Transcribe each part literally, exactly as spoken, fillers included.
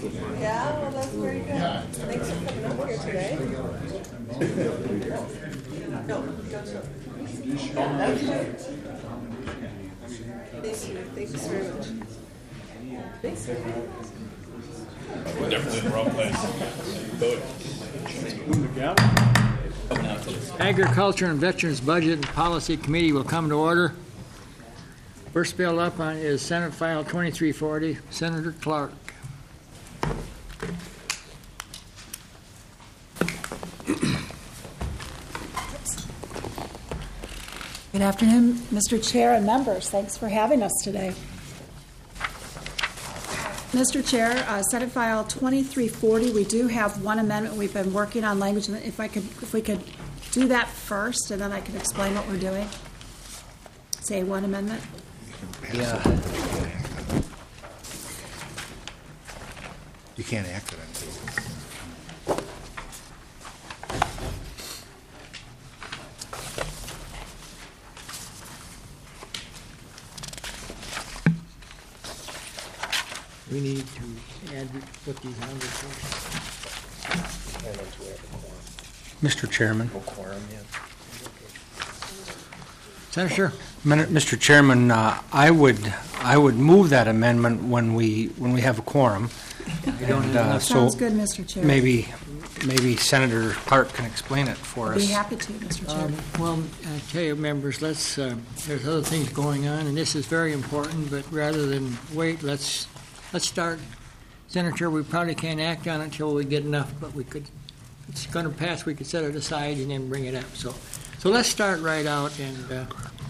Yeah, well, that's very good. Thanks for coming up here today. No, don't show. Yeah, that's good. Thank you. Thanks very much. Thanks very much. We're definitely in the wrong place. Agriculture and Veterans Budget and Policy Committee will come to order. First bill up on is Senate File twenty-three forty, Senator Clark. Good afternoon, Mister Chair and members. Thanks for having us today. Mister Chair, uh, Senate File twenty-three forty, we do have one amendment. We've been working on language. If I could, if we could do that first, and then I can explain what we're doing. Say one amendment. Yeah. You can't act on it. We need to add, put these numbers first. Mister Chairman. Senator. Mister Chairman, uh, I would I would move that amendment when we when we have a quorum. We don't And, have uh, enough. so Sounds good, Mister Chair. maybe maybe Senator Clark can explain it for I'd us. be happy to, Mister Chair. Um, well, I tell you, members, let's. Uh, there's other things going on, and this is very important. But rather than wait, let's let's start. Senator, we probably can't act on it until we get enough, but we could. It's going to pass. We could set it aside and then bring it up. So, so let's start right out. And uh,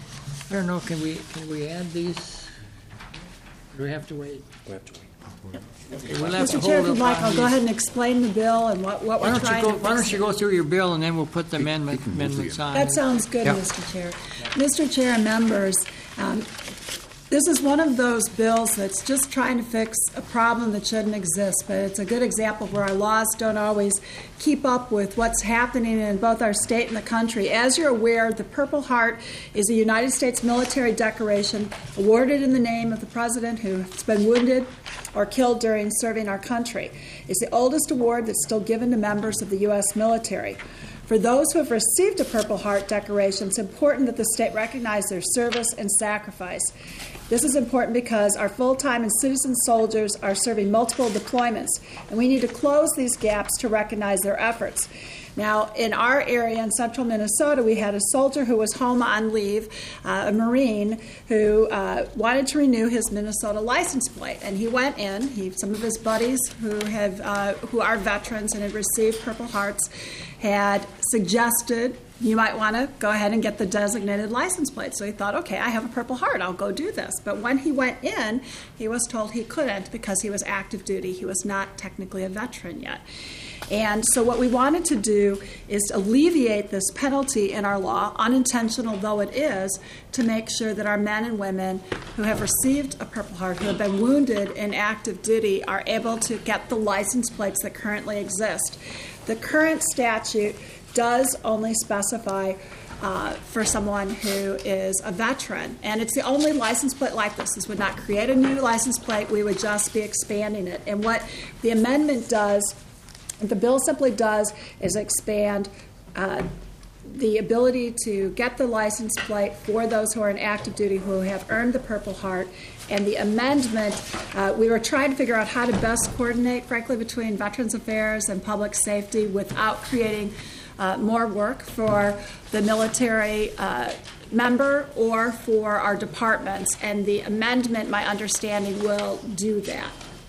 I don't know. Can we can we add these? Or do we have to wait? We have to wait. Okay, we'll have Mister to Chair, if hold you'd up like, on I'll go these. ahead and explain the bill and what, what Why we're don't you trying go? to Why don't fix. you go through your bill and then we'll put the amendment amendments on. That sounds good, Yep. Mister Chair. Mister Chair and members, um, this is one of those bills that's just trying to fix a problem that shouldn't exist, but it's a good example where our laws don't always keep up with what's happening in both our state and the country. As you're aware, the Purple Heart is a United States military decoration awarded in the name of the President who has been wounded or killed during serving our country. It's the oldest award that's still given to members of the U S military. For those who have received a Purple Heart decoration, it's important that the state recognize their service and sacrifice. This is important because our full-time and citizen soldiers are serving multiple deployments, and we need to close these gaps to recognize their efforts. Now, in our area in central Minnesota, we had a soldier who was home on leave, uh, a Marine, who uh, wanted to renew his Minnesota license plate. And he went in, he, some of his buddies who, have, uh, who are veterans and had received Purple Hearts had suggested you might want to go ahead and get the designated license plate. So he thought, okay, I have a Purple Heart, I'll go do this. But when he went in, he was told he couldn't because he was active duty. He was not technically a veteran yet. And so what we wanted to do is to alleviate this penalty in our law, unintentional though it is, to make sure that our men and women who have received a Purple Heart, who have been wounded in active duty, are able to get the license plates that currently exist. The current statute does only specify uh, for someone who is a veteran, and it's the only license plate like this. This would not create a new license plate. We would just be expanding it. And what the amendment does, the bill simply does, is expand uh, the ability to get the license plate for those who are in active duty who have earned the Purple Heart. And the amendment, uh, we were trying to figure out how to best coordinate, frankly, between Veterans Affairs and Public Safety without creating uh, more work for the military uh, member or for our departments. And the amendment, my understanding, will do that.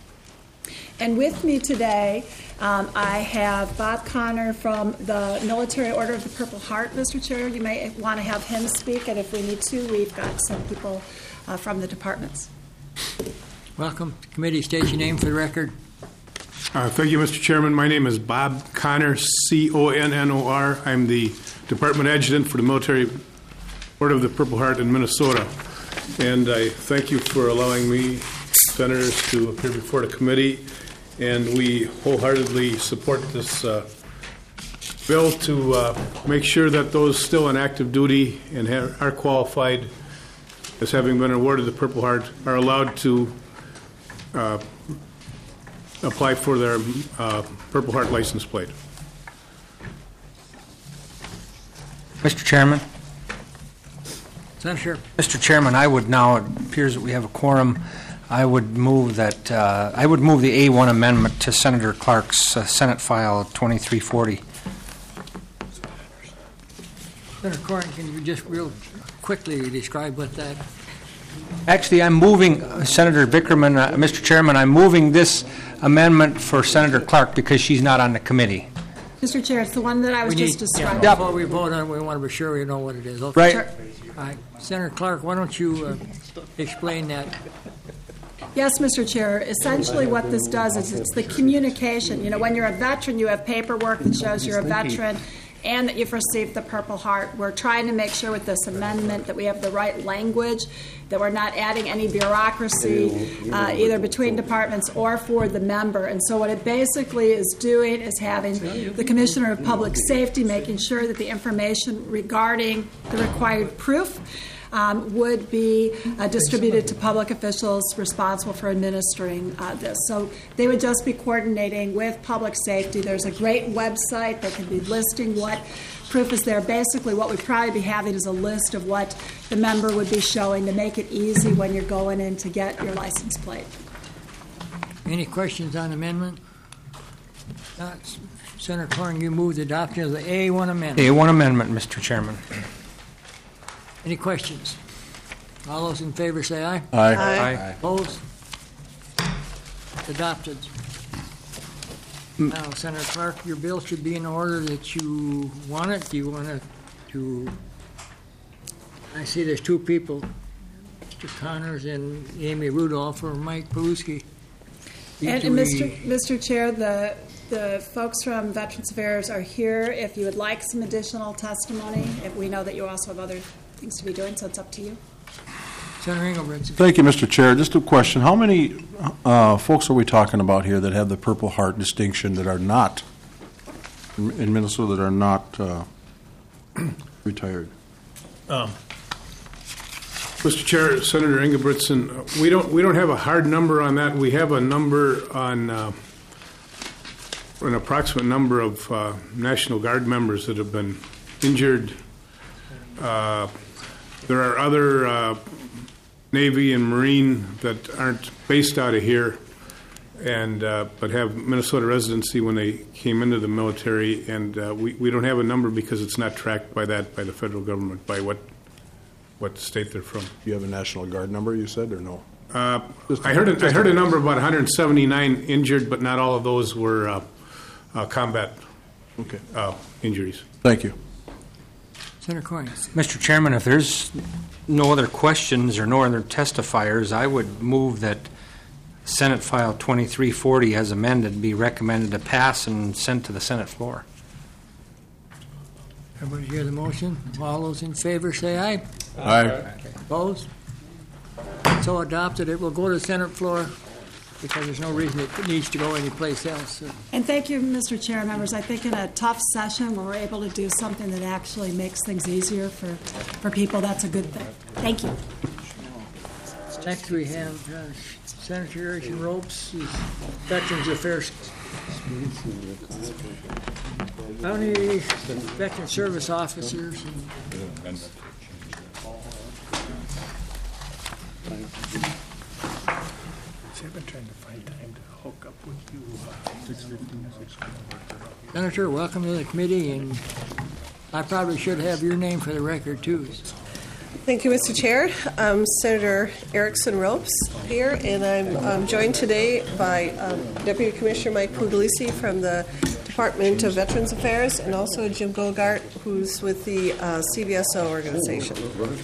And with me today, um, I have Bob Connor from the Military Order of the Purple Heart, Mister Chair. You may want to have him speak, and if we need to, we've got some people uh, from the departments. Welcome to committee. State your name for the record. Uh, thank you, Mister Chairman. My name is Bob Connor, C O N N O R. I'm the Department Adjutant for the Military Order of the Purple Heart in Minnesota. And I thank you for allowing me, Senators, to appear before the committee. And we wholeheartedly support this uh, bill to uh, make sure that those still in active duty and have, are qualified as having been awarded the Purple Heart are allowed to uh, apply for their uh, Purple Heart license plate. Mister Chairman? Senator, Mister Chairman, I would now, it appears that we have a quorum, I would move that, uh, I would move the A one amendment to Senator Clark's uh, Senate File twenty-three forty. Senator Corn, can you just real quickly describe what that? Actually, I'm moving, uh, Senator Bickerman, uh, Mister Chairman, I'm moving this amendment for Senator Clark because she's not on the committee. Mister Chair, it's the one that I was We just need, yeah, describing. before we vote on it, we want to be sure we know what it is. Okay. Right. Sure. All right. Senator Clark, why don't you uh, explain that? Yes, Mister Chair. Essentially what this does is it's the communication. You know, when you're a veteran, you have paperwork that shows you're a veteran and that you've received the Purple Heart. We're trying to make sure with this amendment that we have the right language, that we're not adding any bureaucracy uh, either between departments or for the member. And so what it basically is doing is having the Commissioner of Public Safety making sure that the information regarding the required proof Um, would be uh, distributed to public officials responsible for administering uh, this. So they would just be coordinating with public safety. There's a great website that can be listing what proof is there. Basically, what we'd probably be having is a list of what the member would be showing to make it easy when you're going in to get your license plate. Any questions on the amendment? Not. Senator Corn, you move the adoption of the A one amendment. A one amendment, Mister Chairman. Any questions? All those in favor say aye. Aye. Aye. Opposed? Adopted. Now, Senator Clark, your bill should be in order that you want it. Do you want it to? I see there's two people, Mister Connors and Amy Rudolph or Mike Paluski. And, and Mister Mister Chair, the the folks from Veterans Affairs are here if you would like some additional testimony. If we know that you also have other things to be doing, so it's up to you. Senator Engelbrecht. Thank you, Mister Chair. Just a question. How many uh, folks are we talking about here that have the Purple Heart distinction that are not, in Minnesota, that are not uh, retired? Um, Mister Chair, Senator Engelbrechtson, we don't we don't have a hard number on that. We have a number on uh, an approximate number of uh, National Guard members that have been injured. Uh, there are other uh, Navy and Marine that aren't based out of here, and uh, but have Minnesota residency when they came into the military, and uh, we we don't have a number because it's not tracked by that by the federal government by what what state they're from. Do you have a National Guard number, you said, or no? Uh, I heard a, I heard a number of about one hundred seventy-nine injured, but not all of those were uh, uh, combat Okay. uh, injuries. Thank you. Senator Coyne. Mister Chairman, if there's no other questions or no other testifiers, I would move that Senate File twenty-three forty as amended be recommended to pass and sent to the Senate floor. Everybody hear the motion? All those in favor say aye. Aye. Opposed? So adopted. It will go to the Senate floor because there's no reason it needs to go anyplace else. So. And thank you, Mister Chair, members. I think in a tough session where we're able to do something that actually makes things easier for, for people, that's a good thing. Thank you. Next we have uh, Senator Erickson Ropes, Veterans Affairs. County Veteran Service Officers. And I've been trying to find time to hook up with you. Senator, welcome to the committee, and I probably should have your name for the record, too. Thank you, Mister Chair. I'm Senator Erickson Ropes here, and I'm um, joined today by um, Deputy Commissioner Mike Puglisi from the Department of Veterans Affairs, and also Jim Gogart, who's with the uh, C V S O organization.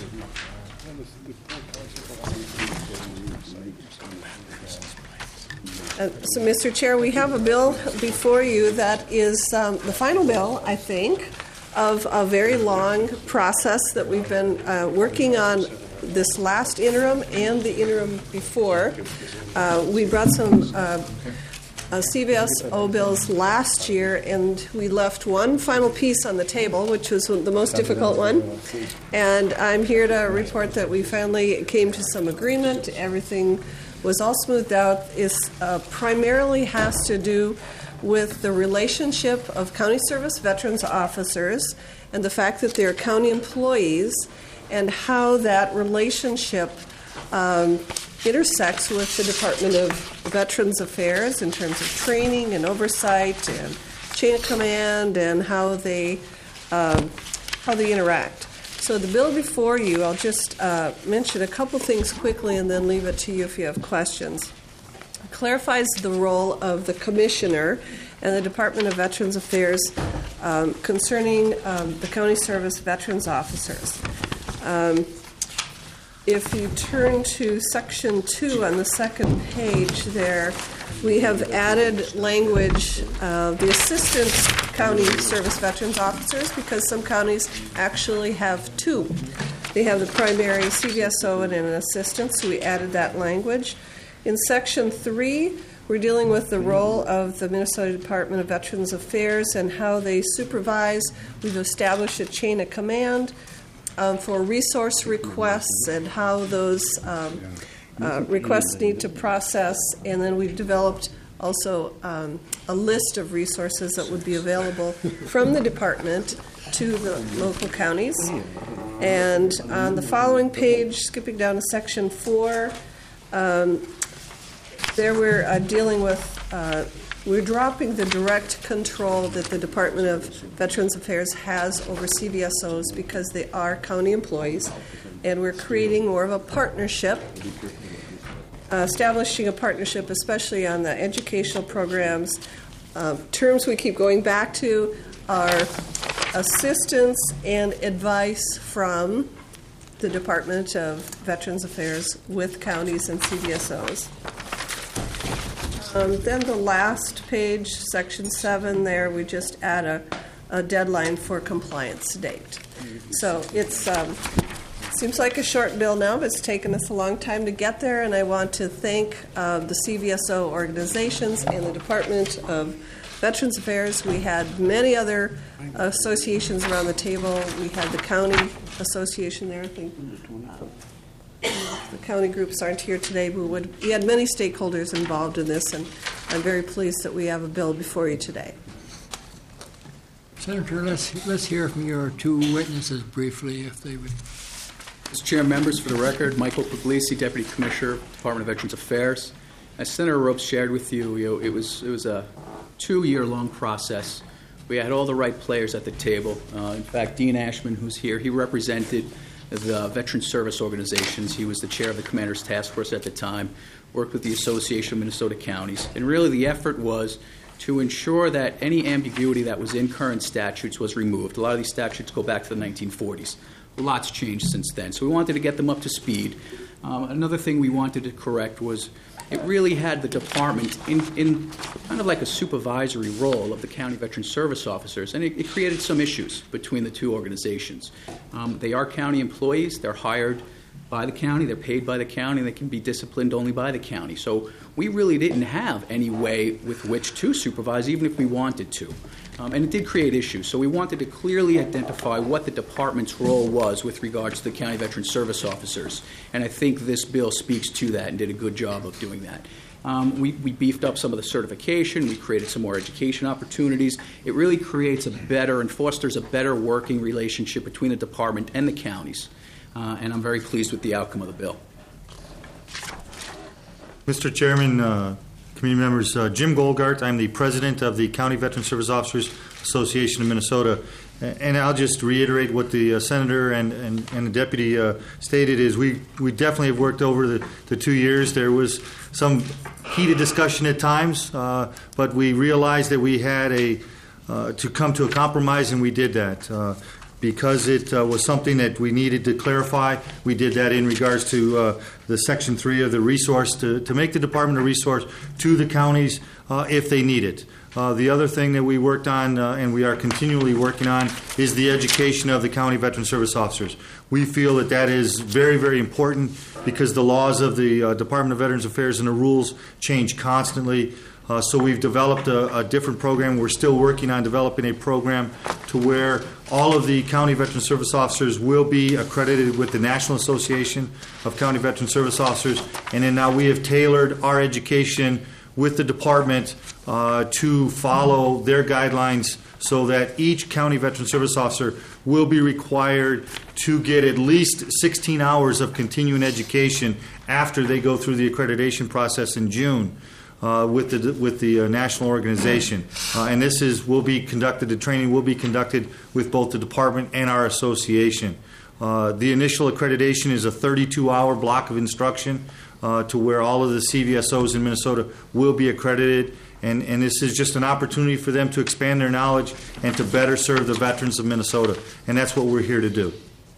Uh, so, Mister Chair, we have a bill before you that is um, the final bill, I think, of a very long process that we've been uh, working on this last interim and the interim before. Uh, we brought some uh, uh, C V S O bills last year, and we left one final piece on the table, which was the most difficult one. And I'm here to report that we finally came to some agreement. Everything was all smoothed out is uh, primarily has to do with the relationship of county service veterans officers and the fact that they're county employees and how that relationship um, intersects with the Department of Veterans Affairs in terms of training and oversight and chain of command and how they um, how they interact. So the bill before you, I'll just uh, mention a couple things quickly and then leave it to you if you have questions. It clarifies the role of the Commissioner and the Department of Veterans Affairs um, concerning um, the county service veterans officers. Um, if you turn to section two on the second page there, we have added language of the assistant county service veterans officers because some counties actually have two. They have the primary C V S O and an assistant, so we added that language. In section three, we're dealing with the role of the Minnesota Department of Veterans Affairs and how they supervise. We've established a chain of command um, for resource requests and how those um, uh, requests need to process. And then we've developed also um, a list of resources that would be available from the department to the local counties. And on the following page, skipping down to section four, um, there we're uh, dealing with, uh, we're dropping the direct control that the Department of Veterans Affairs has over C V S Os because they are county employees, and we're creating more of a partnership, uh, establishing a partnership especially on the educational programs. Uh, terms we keep going back to are assistance and advice from the Department of Veterans Affairs with counties and C V S Os. Um, then the last page, section seven, there we just add a, a deadline for compliance date. So it's um, seems like a short bill now, but it's taken us a long time to get there, and I want to thank uh, the C V S O organizations and the Department of Veterans Affairs. We had many other associations around the table. We had the county association there, I think. Uh, The county groups aren't here today, but we, would, we had many stakeholders involved in this, and I'm very pleased that we have a bill before you today. Senator, let's let's hear from your two witnesses briefly, if they would. Mister Chair, members, for the record, Michael Puglisi, Deputy Commissioner, Department of Veterans Affairs. As Senator Ropes shared with you, you know, it was it was a two-year-long process. We had all the right players at the table. Uh, in fact, Dean Ashman, who's here, he represented the Veteran Service Organizations. He was the chair of the Commander's Task Force at the time, worked with the Association of Minnesota Counties. And really the effort was to ensure that any ambiguity that was in current statutes was removed. A lot of these statutes go back to the nineteen forties. A lot's changed since then. So we wanted to get them up to speed. Um, another thing we wanted to correct was it really had the department in, in kind of like a supervisory role of the county veteran service officers, and it, it created some issues between the two organizations. Um, they are county employees. They're hired by the county. They're paid by the county. And they can be disciplined only by the county. So we really didn't have any way with which to supervise, even if we wanted to. Um, and it did create issues. So we wanted to clearly identify what the department's role was with regards to the county veteran service officers. And I think this bill speaks to that and did a good job of doing that. Um, we, we beefed up some of the certification. We created some more education opportunities. It really creates a better and fosters a better working relationship between the department and the counties. Uh, and I'm very pleased with the outcome of the bill. Mister Chairman, uh, committee members, uh, Jim Goldgart. I'm the president of the County Veteran Service Officers Association of Minnesota. And I'll just reiterate what the uh, senator and, and, and the deputy uh, stated is we, we definitely have worked over the, the two years. There was some heated discussion at times, uh, but we realized that we had a uh, to come to a compromise, and we did that. Uh, Because it uh, was something that we needed to clarify, we did that in regards to uh, the Section three of the resource to, to make the department a resource to the counties uh, if they need it. Uh, the other thing that we worked on, uh, and we are continually working on, is the education of the county veteran service officers. We feel that that is very, very important because the laws of the uh, Department of Veterans Affairs and the rules change constantly. Uh, so we've developed a, a different program. We're still working on developing a program to where all of the County Veteran Service Officers will be accredited with the National Association of County Veteran Service Officers. And then now we have tailored our education with the department uh, to follow their guidelines so that each County Veteran Service Officer will be required to get at least sixteen hours of continuing education after they go through the accreditation process in June. Uh, with the with the uh, national organization, uh, and this is will be conducted. The training will be conducted with both the department and our association. Uh, the initial accreditation is a thirty-two hour block of instruction uh, to where all of the C V S Os in Minnesota will be accredited, and and this is just an opportunity for them to expand their knowledge and to better serve the veterans of Minnesota, and that's what we're here to do.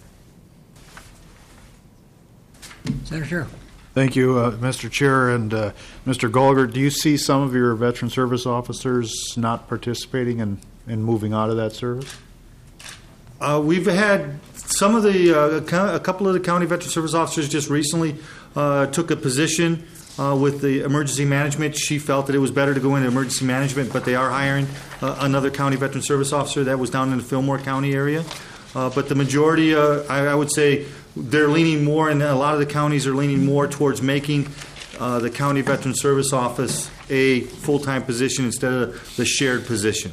Senator. Thank you, uh, Mister Chair. And uh, Mister Golgert, do you see some of your veteran service officers not participating in, in moving out of that service? Uh, we've had some of the, uh, a couple of the county veteran service officers just recently uh, took a position uh, with the emergency management. She felt that it was better to go into emergency management, but they are hiring uh, another county veteran service officer. That was down in the Fillmore County area. Uh, but the majority, uh, I, I would say, they're leaning more, and a lot of the counties are leaning more towards making uh, the County Veteran Service Office a full-time position instead of the shared position.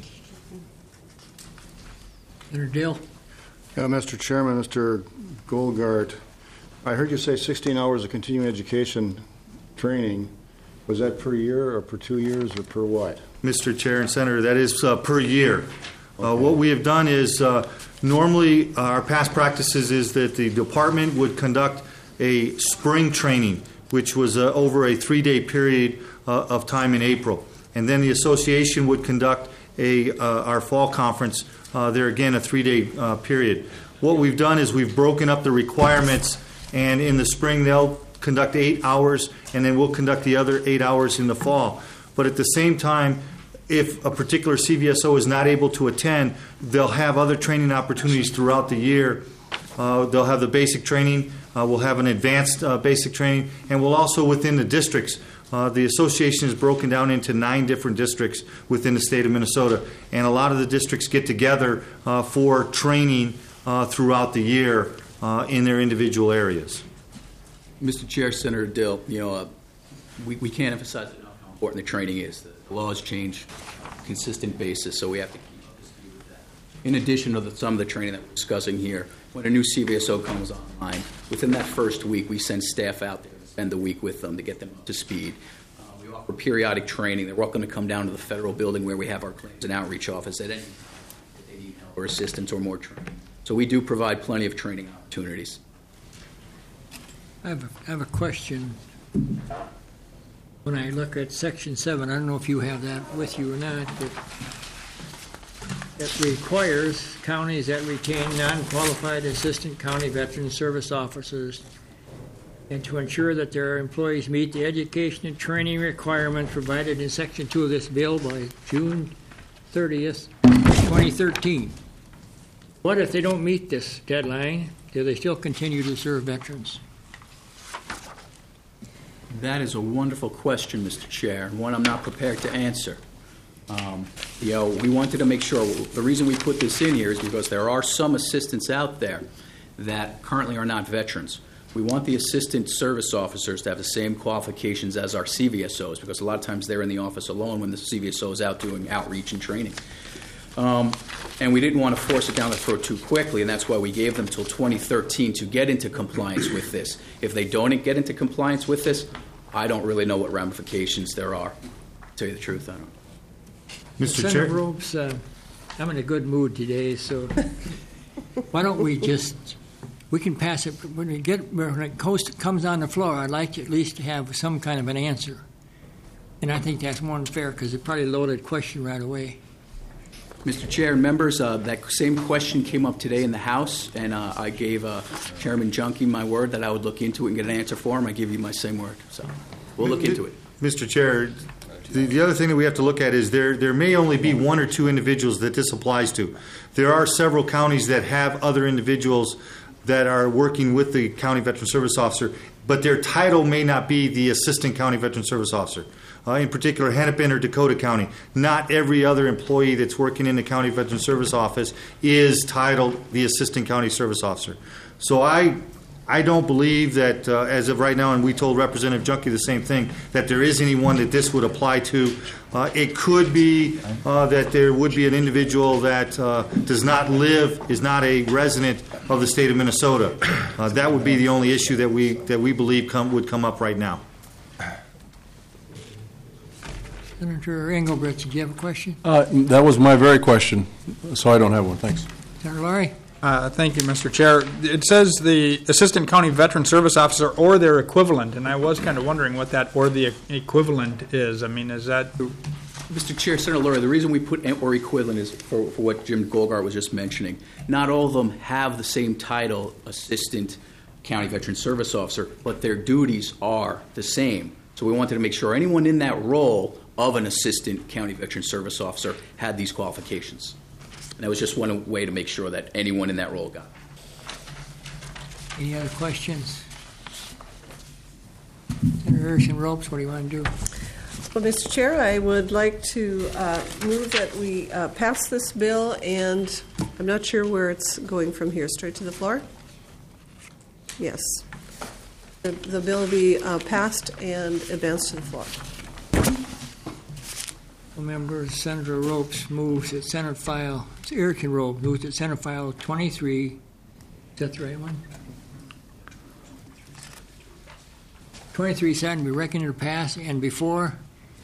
Senator Dale. Uh, Mister Chairman, Mister Golgart, I heard you say sixteen hours of continuing education training. Was that per year or per two years or per what? Mister Chair and Senator, that is uh, per year. Okay. Uh, what we have done is uh, normally uh, our past practices is that the department would conduct a spring training, which was uh, over a three-day period uh, of time in April. And then the association would conduct a uh, our fall conference, uh, there again a three-day uh, period. What we've done is we've broken up the requirements, and in the spring they'll conduct eight hours, and then we'll conduct the other eight hours in the fall. But at the same time, if a particular C V S O is not able to attend, they'll have other training opportunities throughout the year. Uh, they'll have the basic training, uh, we'll have an advanced uh, basic training, and we'll also within the districts. Uh, the association is broken down into nine different districts within the state of Minnesota, and a lot of the districts get together uh, for training uh, throughout the year uh, in their individual areas. Mister Chair, Senator Dill, you know, uh, we, we can't emphasize enough how important the training is. The laws change on a consistent basis, so we have to keep up to speed with that. In addition to the, some of the training that we're discussing here, when a new C V S O comes online, within that first week, we send staff out there to spend the week with them to get them up to speed. Uh, we offer periodic training. They're welcome to come down to the federal building where we have our claims and outreach office at any time if they need help or assistance or more training. So we do provide plenty of training opportunities. I have a, I have a question. When I look at Section seven, I don't know if you have that with you or not, but that requires counties that retain non-qualified assistant county veteran service officers and to ensure that their employees meet the education and training requirements provided in Section two of this bill by June thirtieth, twenty thirteen. What if they don't meet this deadline? Do they still continue to serve veterans? That is a wonderful question, Mister Chair, and one I'm not prepared to answer. Um, you know, we wanted to make sure, the reason we put this in here is because there are some assistants out there that currently are not veterans. We want the assistant service officers to have the same qualifications as our C V S Os, because a lot of times they're in the office alone when the C V S O is out doing outreach and training. Um, and we didn't want to force it down the throat too quickly, and that's why we gave them till twenty thirteen to get into compliance with this. If they don't get into compliance with this, I don't really know what ramifications there are. To tell you the truth, I don't. Mister Senator Chair? Robes, uh, I'm in a good mood today, so why don't we just, we can pass it, when it, get, when it comes on the floor, I'd like to at least have some kind of an answer. And I think that's more unfair because it probably loaded a question right away. Mister Chair and members, uh, that same question came up today in the House, and uh, I gave uh, Chairman Junkie my word that I would look into it and get an answer for him. I give you my same word. So we'll look into it. Mister Chair, the, the other thing that we have to look at is there, there may only be one or two individuals that this applies to. There are several counties that have other individuals that are working with the County Veteran Service Officer, but their title may not be the Assistant County Veteran Service Officer. uh, in particular Hennepin or Dakota County. Not every other employee that's working in the County Veteran Service Office is titled the Assistant County Service Officer. So I I don't believe that, uh, as of right now, and we told Representative Junkie the same thing, that there is anyone that this would apply to. Uh, it could be uh, that there would be an individual that uh, does not live, is not a resident of the state of Minnesota. Uh, that would be the only issue that we that we believe come, would come up right now. Senator Engelbrecht, did you have a question? Uh, That was my very question, so I don't have one. Thanks. Senator Laurie? Uh, Thank you, Mister Chair. It says the Assistant County Veteran Service Officer or their equivalent, and I was kind of wondering what that or the equivalent is. I mean, is that... Mister Chair, Senator Lurie, the reason we put or equivalent is for, for what Jim Goldgart was just mentioning. Not all of them have the same title, Assistant County Veteran Service Officer, but their duties are the same. So we wanted to make sure anyone in that role of an Assistant County Veteran Service Officer had these qualifications. And that was just one way to make sure that anyone in that role got it. Any other questions? Senator Erickson Ropes, what do you want to do? Well, Mister Chair, I would like to uh, move that we uh, pass this bill, and I'm not sure where it's going from here. Straight to the floor? Yes. The, the bill be uh, passed and advanced to the floor. Member Senator Ropes moves that Senate file, it's Erickson Ropes moves that Senate file twenty-three, is that the right one? twenty-three seven be reckoned to pass, and before,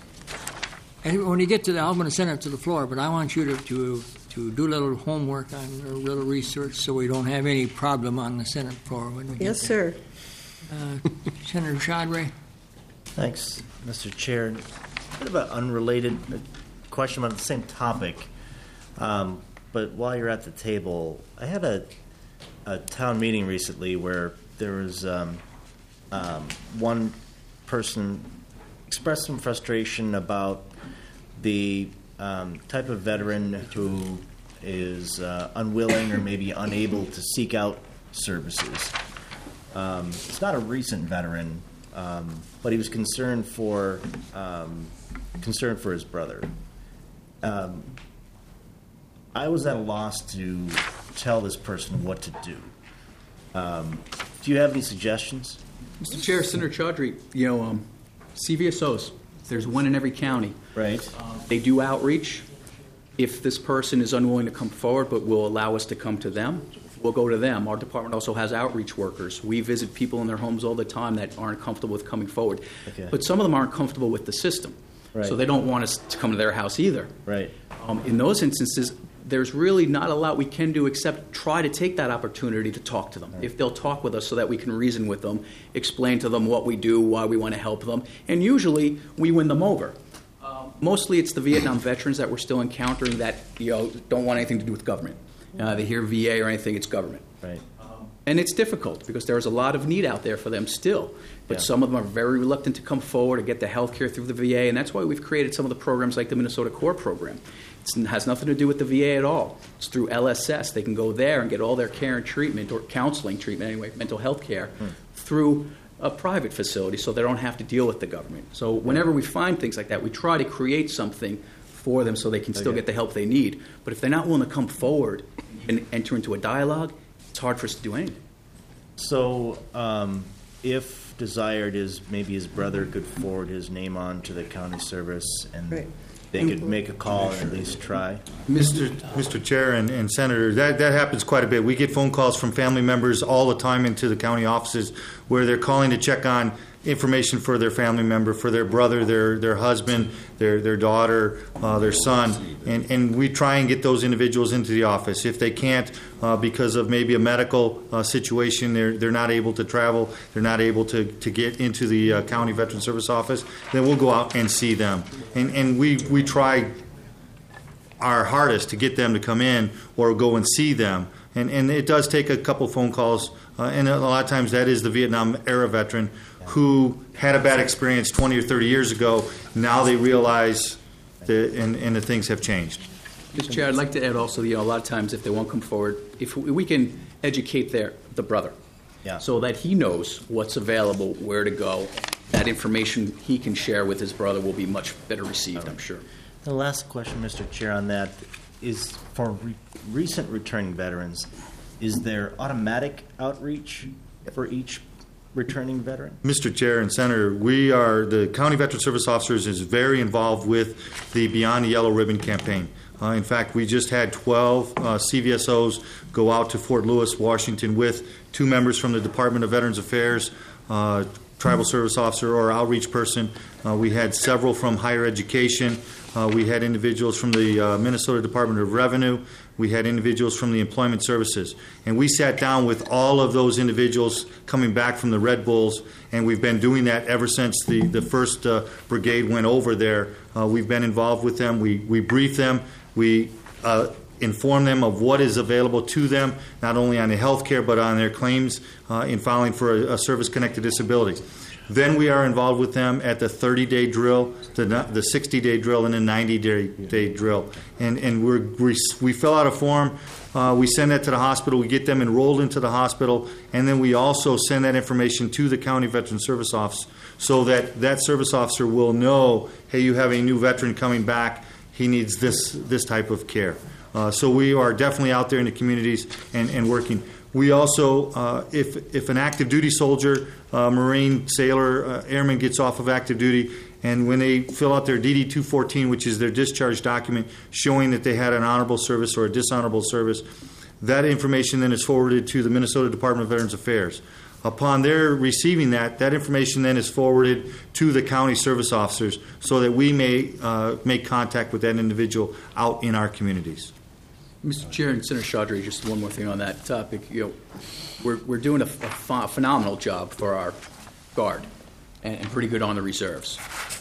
and when you get to the, I'm going to send it to the floor, but I want you to, to, to do a little homework on, or a little research so we don't have any problem on the Senate floor when we get Yes, there. sir. Uh, Senator Chaudhry? Thanks, Mister Chair. A bit of an unrelated question on the same topic, um, but while you're at the table, I had a, a town meeting recently where there was um, um, one person expressed some frustration about the um, type of veteran who is uh, unwilling or maybe unable to seek out services. Um, it's not a recent veteran, um, but he was concerned for um, concerned for his brother. Um, I was at a loss to tell this person what to do. Um, do you have any suggestions? Mister Chair, Senator Chaudhry, you know, um, C V S Os, there's one in every county. Right. Um, they do outreach. If this person is unwilling to come forward but will allow us to come to them, we'll go to them. Our department also has outreach workers. We visit people in their homes all the time that aren't comfortable with coming forward. Okay. But some of them aren't comfortable with the system. Right. So they don't want us to come to their house either. Right. Um, in those instances, there's really not a lot we can do except try to take that opportunity to talk to them. Right. If they'll talk with us so that we can reason with them, explain to them what we do, why we want to help them, and usually we win them over. Um, mostly it's the Vietnam veterans that we're still encountering that you know don't want anything to do with government. Uh, they hear V A or anything, it's government. Right. And it's difficult because there's a lot of need out there for them still. But Yeah. some of them are very reluctant to come forward and get the health care through the V A, and that's why we've created some of the programs like the Minnesota Core Program. It's, it has nothing to do with the V A at all. It's through L S S. They can go there and get all their care and treatment, or counseling treatment anyway, mental health care, Hmm. through a private facility so they don't have to deal with the government. So whenever we find things like that, we try to create something for them so they can still Okay. get the help they need. But if they're not willing to come forward and enter into a dialogue, it's hard for us to do anything. So, um, if desired, is maybe his brother could forward his name on to the county service, and Right. they could make a call and at least try. Mister Mister Chair and, and Senator, that, that happens quite a bit. We get phone calls from family members all the time into the county offices where they're calling to check on information for their family member, for their brother, their their husband, their their daughter, uh, their son, and and we try and get those individuals into the office. If they can't, uh, because of maybe a medical uh, situation, they're they're not able to travel, they're not able to, to get into the uh, county veteran service office, then we'll go out and see them, and and we we try our hardest to get them to come in or go and see them. And and it does take a couple phone calls, uh, and a lot of times that is the Vietnam era veteran who had a bad experience twenty or thirty years ago. Now they realize that, and, and the things have changed. Mister Chair, I'd like to add also, you know, a lot of times if they won't come forward, if we can educate their the brother, Yeah. so that he knows what's available, where to go, that information he can share with his brother will be much better received, I'm sure. The last question, Mister Chair, on that is for re- recent returning veterans, is there automatic outreach for each returning veteran? Mister Chair and Senator, we are, the County Veteran Service Officers is very involved with the Beyond the Yellow Ribbon campaign. Uh, in fact, we just had twelve uh, C V S Os go out to Fort Lewis, Washington with two members from the Department of Veterans Affairs, uh, tribal service officer or outreach person. Uh, we had several from higher education. Uh, we had individuals from the uh, Minnesota Department of Revenue. We had individuals from the Employment Services. And we sat down with all of those individuals coming back from the Red Bulls, and we've been doing that ever since the, the first uh, brigade went over there. Uh, we've been involved with them. We, we brief them. We uh, inform them of what is available to them, not only on the health care, but on their claims uh, in filing for a, a service-connected disability. Then we are involved with them at the thirty-day drill, the the sixty-day drill, and the ninety-day drill. And and we're, we we fill out a form. Uh, we send that to the hospital. We get them enrolled into the hospital, and then we also send that information to the County Veteran Service Office so that that service officer will know, hey, you have a new veteran coming back. He needs this this type of care. Uh, so we are definitely out there in the communities and, and working. We also, uh, if if an active duty soldier, uh, Marine, sailor, uh, airman gets off of active duty, and when they fill out their D D two fourteen, which is their discharge document showing that they had an honorable service or a dishonorable service, that information then is forwarded to the Minnesota Department of Veterans Affairs. Upon their receiving that, that information then is forwarded to the county service officers so that we may uh, make contact with that individual out in our communities. Mister Chair and Senator Chaudhry, just one more thing on that topic. You know, we're we're doing a, a ph- phenomenal job for our Guard, and, and pretty good on the reserves.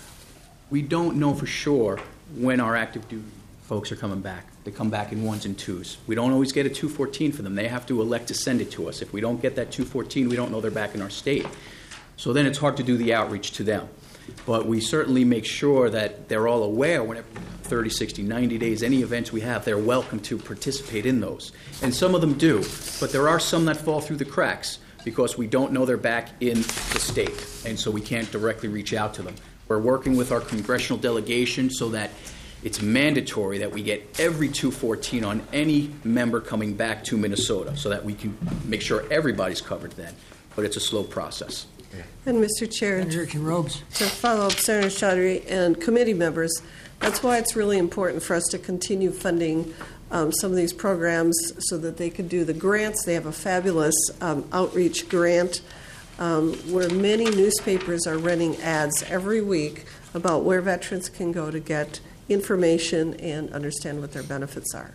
We don't know for sure when our active duty folks are coming back. They come back in ones and twos. We don't always get a two fourteen for them. They have to elect to send it to us. If we don't get that two fourteen, we don't know they're back in our state. So then it's hard to do the outreach to them. But we certainly make sure that they're all aware whenever thirty, sixty, ninety days, any events we have, they're welcome to participate in those. And some of them do, but there are some that fall through the cracks because we don't know they're back in the state, and so we can't directly reach out to them. We're working with our congressional delegation so that it's mandatory that we get every two fourteen on any member coming back to Minnesota so that we can make sure everybody's covered then. But it's a slow process. And Mister Chair, Senator Robes. to follow up Senator Chaudhry and committee members, that's why it's really important for us to continue funding um, some of these programs so that they can do the grants. They have a fabulous um, outreach grant um, where many newspapers are running ads every week about where veterans can go to get information and understand what their benefits are.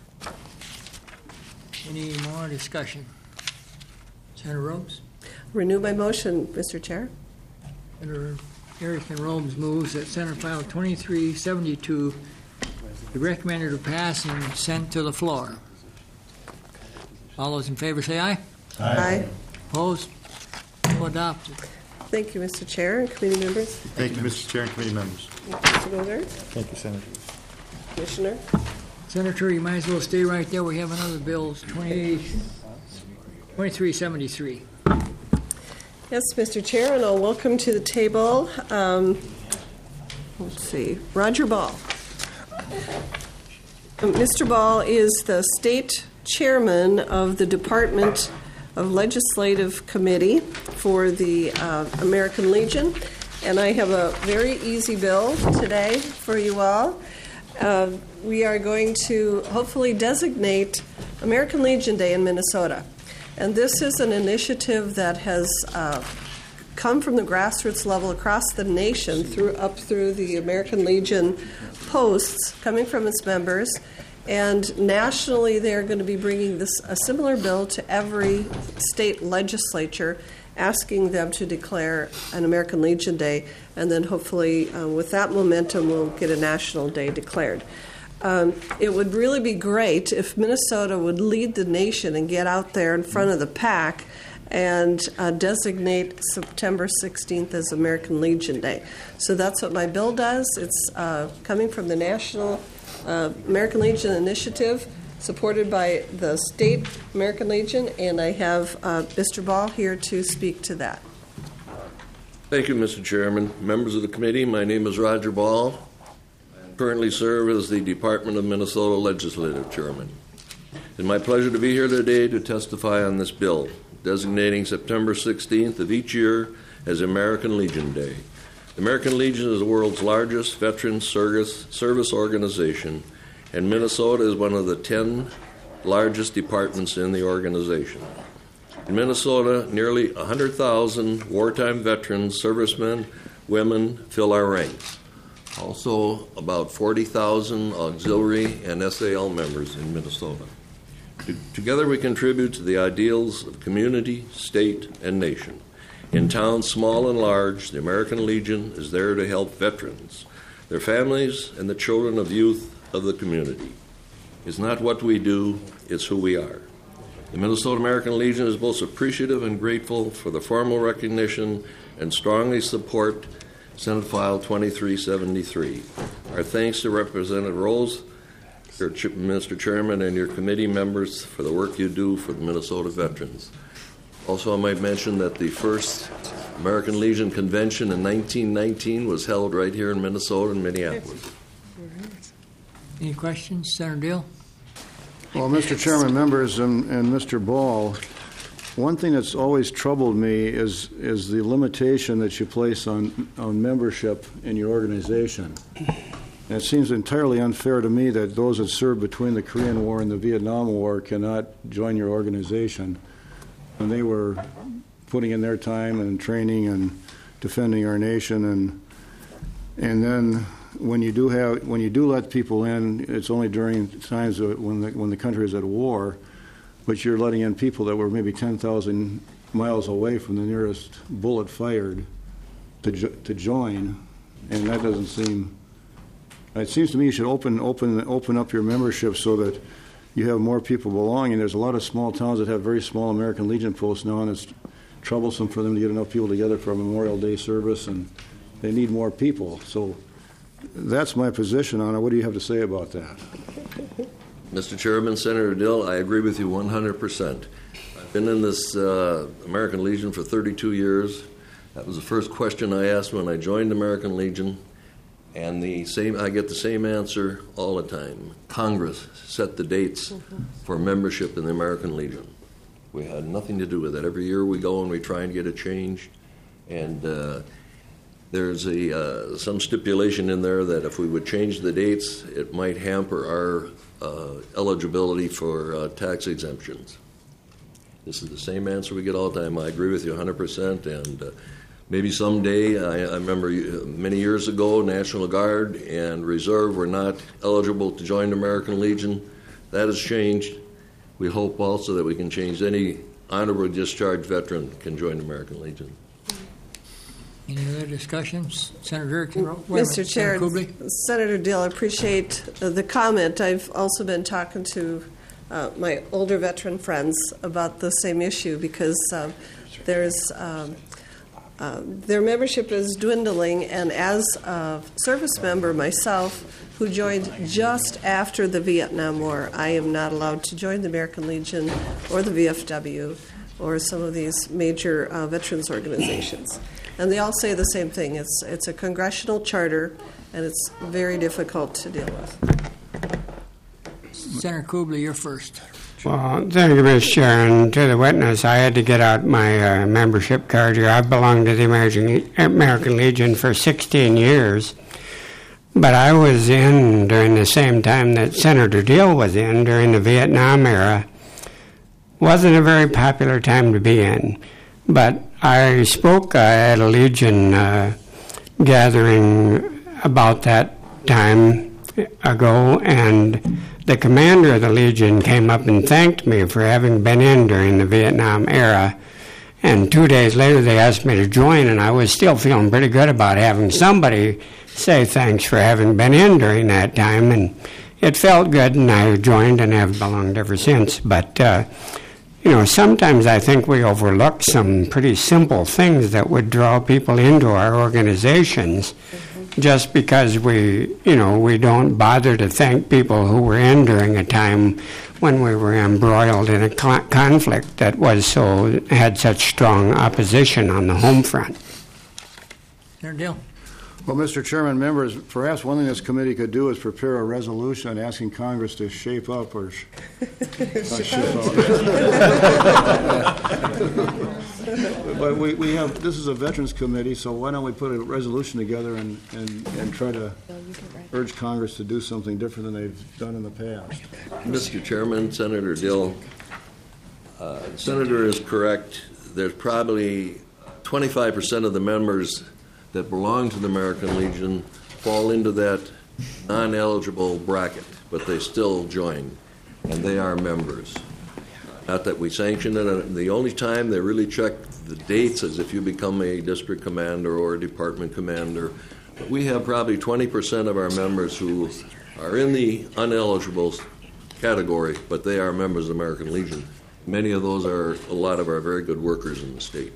Any more discussion? Senator Robes? Renew my motion, Mister Chair. Senator Harrison Robes moves that Senate File twenty-three seventy-two be recommended to pass and sent to the floor. All those in favor say aye. Aye. Opposed? So adopted. Thank you, Mister Chair and committee members. Thank you, Mister Chair and committee members. Mister Golder, Thank you, Senator. Commissioner. Senator, you might as well stay right there. We have another bill, twenty-three seventy-three. Yes, Mister Chair, and I'll welcome to the table, um, let's see, Roger Ball. Mister Ball is the state chairman of the Department of Legislative Committee for the uh, American Legion, and I have a very easy bill today for you all. Uh, we are going to hopefully designate American Legion Day in Minnesota. And this is an initiative that has uh, come from the grassroots level across the nation, through up through the American Legion posts coming from its members. And nationally, they're going to be bringing this a similar bill to every state legislature, asking them to declare an American Legion Day. And then hopefully, uh, with that momentum, we'll get a national day declared. Um, it would really be great if Minnesota would lead the nation and get out there in front of the pack and uh, designate September sixteenth as American Legion Day. So that's what my bill does. It's uh, coming from the National uh, American Legion Initiative, supported by the state American Legion, and I have uh, Mister Ball here to speak to that. Thank you, Mister Chairman. Members of the committee, my name is Roger Ball. I currently serve as the Department of Minnesota Legislative Chairman. It's my pleasure to be here today to testify on this bill, designating September sixteenth of each year as American Legion Day. The American Legion is the world's largest veterans service, service organization, and Minnesota is one of the ten largest departments in the organization. In Minnesota, nearly one hundred thousand wartime veterans, servicemen, women fill our ranks. Also, about forty thousand auxiliary and S A L members in Minnesota. Together we contribute to the ideals of community, state, and nation. In towns small and large, the American Legion is there to help veterans, their families, and the children of youth of the community. It's not what we do, it's who we are. The Minnesota American Legion is both appreciative and grateful for the formal recognition and strongly support Senate File twenty-three seventy-three. Our thanks to Representative Rose, Mister Chairman, and your committee members for the work you do for the Minnesota veterans. Also, I might mention that the first American Legion Convention in nineteen nineteen was held right here in Minnesota in Minneapolis. Any questions, Senator Deal? Well, Mister Chairman, members, and, and Mister Ball, one thing that's always troubled me is is the limitation that you place on, on membership in your organization. And it seems entirely unfair to me that those that served between the Korean War and the Vietnam War cannot join your organization when they were putting in their time and training and defending our nation. And and then when you do have when you do let people in, it's only during times when the when the country is at war, but you're letting in people that were maybe ten thousand miles away from the nearest bullet fired to jo- to join, and that doesn't seem. It seems to me you should open open open up your membership so that you have more people belonging. There's a lot of small towns that have very small American Legion posts now, and it's troublesome for them to get enough people together for a Memorial Day service, and they need more people. So that's my position on it. What do you have to say about that? Mister Chairman, Senator Dill, I agree with you one hundred percent. I've been in this uh, American Legion for thirty-two years. That was the first question I asked when I joined American Legion, and the same I get the same answer all the time. Congress set the dates mm-hmm. for membership in the American Legion. We had nothing to do with it. Every year we go and we try and get a change, and uh, there's a uh, some stipulation in there that if we would change the dates, it might hamper our uh, eligibility for uh, tax exemptions. This is the same answer we get all the time. I agree with you one hundred percent, and uh, maybe someday, I, I remember many years ago, National Guard and Reserve were not eligible to join the American Legion. That has changed. We hope also that we can change any honorable discharged veteran can join the American Legion. Any other discussions? Senator Durkin? Mister Chair, Senator Dill, I appreciate uh, the comment. I've also been talking to uh, my older veteran friends about the same issue because uh, there's um, uh, their membership is dwindling, and as a service member myself who joined just after the Vietnam War, I am not allowed to join the American Legion or the V F W or some of these major uh, veterans organizations. And they all say the same thing. It's it's a congressional charter, and it's very difficult to deal with. Senator Kuble, you're first. Well, thank you, Mister Chair. And to the witness, I had to get out my uh, membership card here. I've belonged to the American, American Legion for sixteen years, but I was in during the same time that Senator Deal was in during the Vietnam era. Wasn't a very popular time to be in, but I spoke uh, at a Legion uh, gathering about that time ago, and the commander of the Legion came up and thanked me for having been in during the Vietnam era. And two days later, they asked me to join, and I was still feeling pretty good about having somebody say thanks for having been in during that time. And it felt good, and I joined and have belonged ever since. But uh, You know, sometimes I think we overlook some pretty simple things that would draw people into our organizations mm-hmm. just because we, you know, we don't bother to thank people who were in during a time when we were embroiled in a cl- conflict that was so, had such strong opposition on the home front. Senator Dill. Well, Mister Chairman, members, perhaps one thing this committee could do is prepare a resolution asking Congress to shape up or sh- uh, shape out. But we, we have, this is a Veterans Committee, so why don't we put a resolution together and, and, and try to urge Congress to do something different than they've done in the past. Mister Chairman, Senator Dill, uh, Senator is correct. There's probably twenty-five percent of the members that belong to the American Legion fall into that non-eligible bracket, but they still join, and they are members. Not that we sanction it. The only time they really check the dates is if you become a district commander or a department commander. But we have probably twenty percent of our members who are in the uneligible category, but they are members of the American Legion. Many of those are a lot of our very good workers in the state.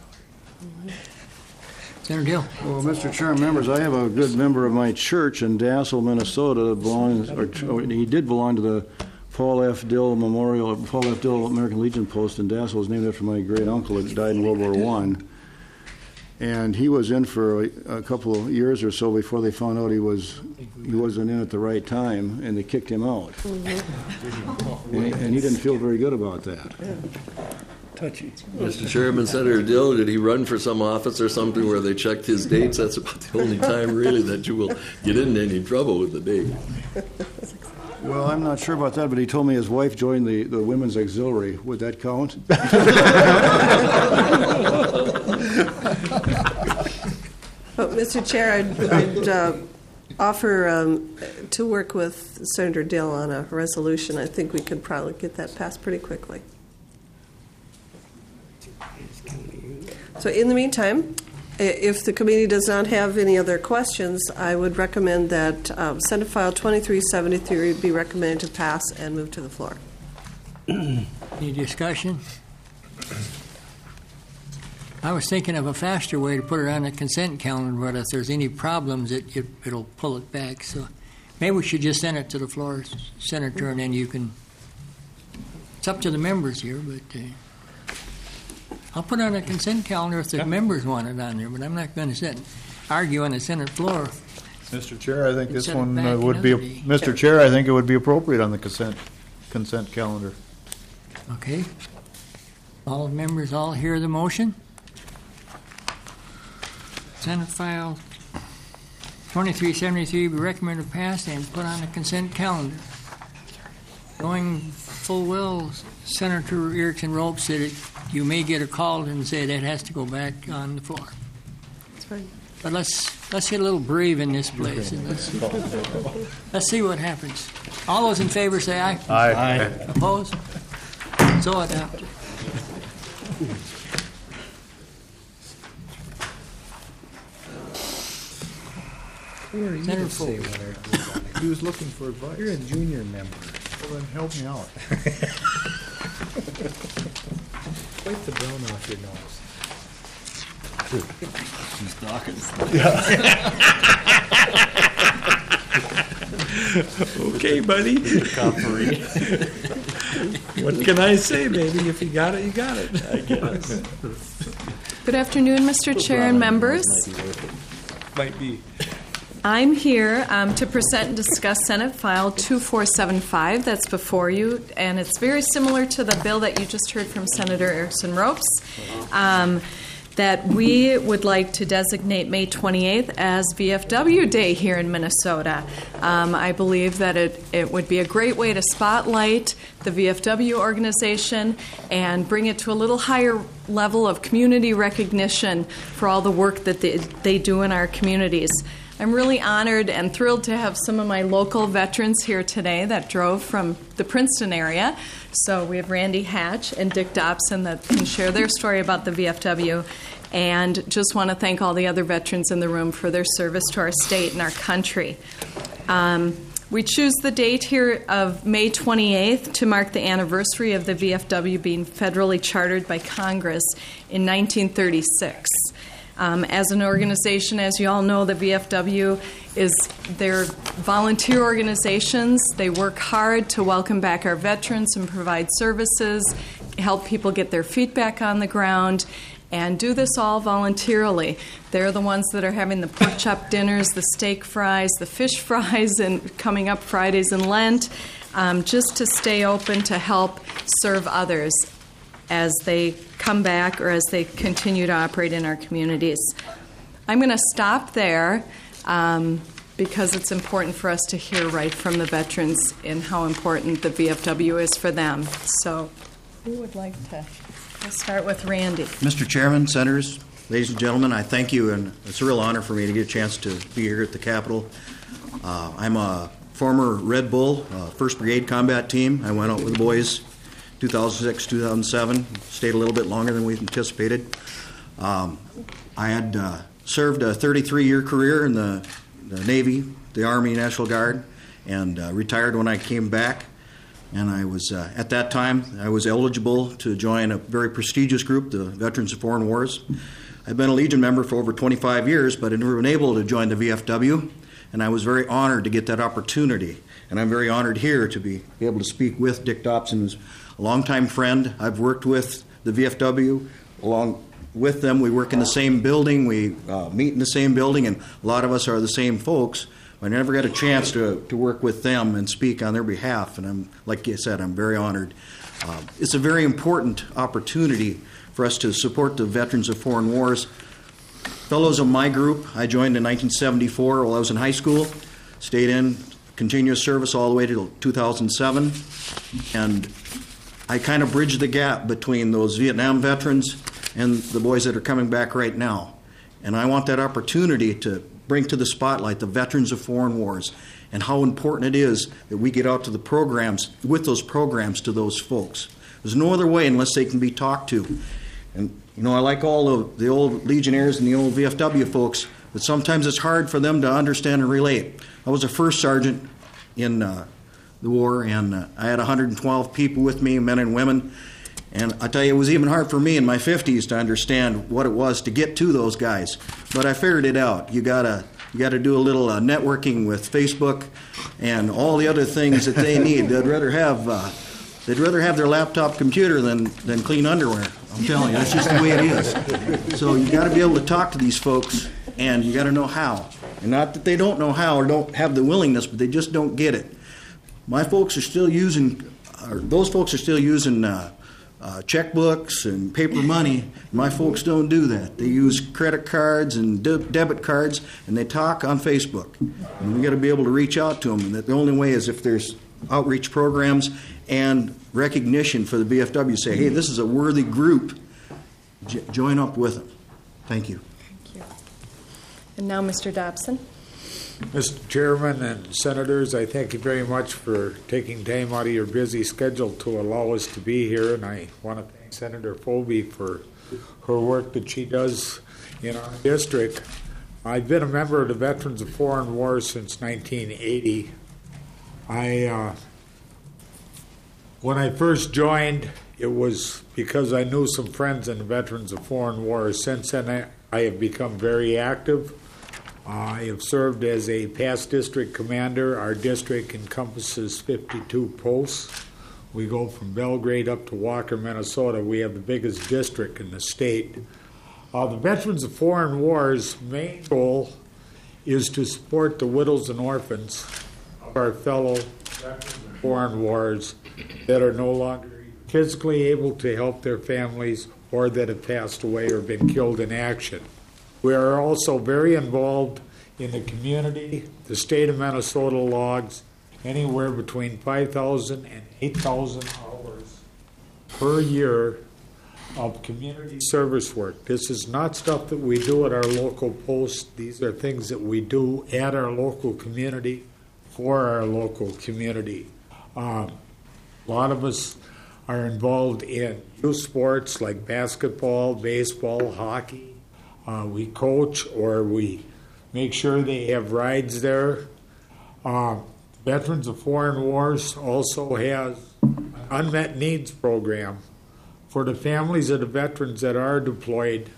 Senator Dill. Well, Mister Chairman, members, I have a good member of my church in Dassel, Minnesota, that belongs, or, or he did belong to the Paul F. Dill Memorial, Paul F. Dill American Legion Post in Dassel. Was named after my great uncle that died in World War One. And he was in for a, a couple of years or so before they found out he was he wasn't in at the right time, and they kicked him out. Mm-hmm. and, he, and he didn't feel very good about that. Touchy. Mister Chairman, Senator Dill, did he run for some office or something where they checked his dates? That's about the only time, really, that you will get into any trouble with the date. Well, I'm not sure about that, but he told me his wife joined the, the Women's Auxiliary. Would that count? Well, Mister Chair, I'd, I'd uh, offer um, to work with Senator Dill on a resolution. I think we could probably get that passed pretty quickly. So in the meantime, if the committee does not have any other questions, I would recommend that um, Senate File twenty-three seventy-three be recommended to pass and move to the floor. Any discussion? I was thinking of a faster way to put it on the consent calendar, but if there's any problems, it, it, it'll pull it back. So maybe we should just send it to the floor, Senator, and then you can... It's up to the members here, but... Uh, I'll put it on a consent calendar if the yeah. members want it on there, but I'm not going to sit and argue on the Senate floor. Mister Chair, I think this one uh, would be, a, Mister Chair, I think it would be appropriate on the consent consent calendar. Okay. All members all hear the motion? Senate File twenty-three seventy-three be recommended to pass and put on the consent calendar. Knowing full well, Senator Erickson Ropes said it, you may get a call and say that has to go back on the floor. That's fine. But let's let's get a little brave in this place and let's let's see what happens. All those in favor say aye. Aye. Aye. Opposed? So adopted. Senator Foley. He was looking for advice. You're a junior member. Well, then help me out. Wipe the brown off your nose. She's talking. Okay, buddy. What can I say, baby? If you got it, you got it. I guess. Good afternoon, Mister Chair and members. Might be. I'm here um, to present and discuss Senate File twenty-four seventy-five that's before you, and it's very similar to the bill that you just heard from Senator Erickson Ropes, um, that we would like to designate May twenty-eighth as V F W Day here in Minnesota. Um, I believe that it, it would be a great way to spotlight the V F W organization and bring it to a little higher level of community recognition for all the work that they, they do in our communities. I'm really honored and thrilled to have some of my local veterans here today that drove from the Princeton area. So we have Randy Hatch and Dick Dobson that can share their story about the V F W. And just want to thank all the other veterans in the room for their service to our state and our country. Um, we choose the date here of May twenty-eighth to mark the anniversary of the V F W being federally chartered by Congress in nineteen thirty-six. Um, as an organization, as you all know, the V F W is they're volunteer organizations. They work hard to welcome back our veterans and provide services, help people get their feet back on the ground, and do this all voluntarily. They're the ones that are having the pork chop dinners, the steak fries, the fish fries, and coming up Fridays in Lent, um, just to stay open to help serve others as they come back or as they continue to operate in our communities. I'm going to stop there um, because it's important for us to hear right from the veterans in how important the V F W is for them. So who would like to? I'll start with Randy. Mister Chairman, Senators, ladies and gentlemen, I thank you, and it's a real honor for me to get a chance to be here at the Capitol. Uh, I'm a former Red Bull, uh, first Brigade Combat Team. I went out with the boys two thousand six, two thousand seven, stayed a little bit longer than we anticipated. Um, I had uh, served a thirty-three year career in the, the Navy, the Army, National Guard, and uh, retired when I came back. And I was, uh, at that time, I was eligible to join a very prestigious group, the Veterans of Foreign Wars. I've been a Legion member for over twenty-five years, but I've never been able to join the V F W, and I was very honored to get that opportunity. And I'm very honored here to be, be able to speak with Dick Dobson, who's a longtime friend. I've worked with the V F W. Along with them, we work in the same building, we uh, meet in the same building, and a lot of us are the same folks. I never got a chance to, to work with them and speak on their behalf, and I'm, like I said, I'm very honored. Uh, it's a very important opportunity for us to support the Veterans of Foreign Wars. Fellows of my group, I joined in nineteen seventy-four while I was in high school, stayed in continuous service all the way to two thousand seven, and I kind of bridged the gap between those Vietnam veterans and the boys that are coming back right now. And I want that opportunity to bring to the spotlight the Veterans of Foreign Wars and how important it is that we get out to the programs, with those programs to those folks. There's no other way unless they can be talked to. And, you know, I like all of the old Legionnaires and the old V F W folks, but sometimes it's hard for them to understand and relate. I was a first sergeant in uh, the war, and uh, I had one hundred twelve people with me, men and women. And I tell you, it was even hard for me in my fifties to understand what it was to get to those guys. But I figured it out. You gotta, you gotta do a little uh, networking with Facebook and all the other things that they need. They'd rather have, uh, they'd rather have their laptop computer than than clean underwear. I'm telling you, that's just the way it is. So you gotta be able to talk to these folks, and you gotta know how. And not that they don't know how or don't have the willingness, but they just don't get it. My folks are still using, or those folks are still using. Uh, Uh, checkbooks and paper money. My folks don't do that. They use credit cards and de- debit cards, and they talk on Facebook. And we got to be able to reach out to them. And that the only way is if there's outreach programs and recognition for the V F W. Say, hey, this is a worthy group. J- join up with them. Thank you. Thank you. And now, Mister Dobson. Mister Chairman and Senators, I thank you very much for taking time out of your busy schedule to allow us to be here, and I want to thank Senator Philby for her work that she does in our district. I've been a member of the Veterans of Foreign Wars since nineteen eighty. I, uh, when I first joined, it was because I knew some friends in the Veterans of Foreign Wars. Since then, I, I have become very active. I have served as a past district commander. Our district encompasses fifty-two posts. We go from Belgrade up to Walker, Minnesota. We have the biggest district in the state. Uh, the Veterans of Foreign Wars' main goal is to support the widows and orphans of our fellow Veterans of Foreign Wars that are no longer physically able to help their families or that have passed away or been killed in action. We are also very involved in the community. The state of Minnesota logs anywhere between five thousand and eight thousand hours per year of community service work. This is not stuff that we do at our local posts. These are things that we do at our local community for our local community. Uh, a lot of us are involved in youth sports like basketball, baseball, hockey. Uh, we coach or we make sure they have rides there. Uh, Veterans of Foreign Wars also has an unmet needs program for the families of the veterans that are deployed.